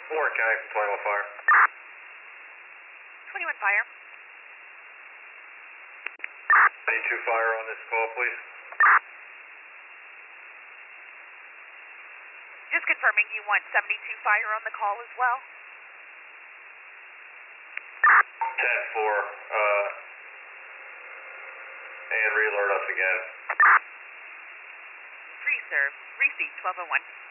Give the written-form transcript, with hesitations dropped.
Warren County, 21 Fire. 21 Fire. 92 Fire on this call, please. Just confirming you want 72 Fire on the call as well? 10-4, and re-alert us again. Free serve. Receive 1201.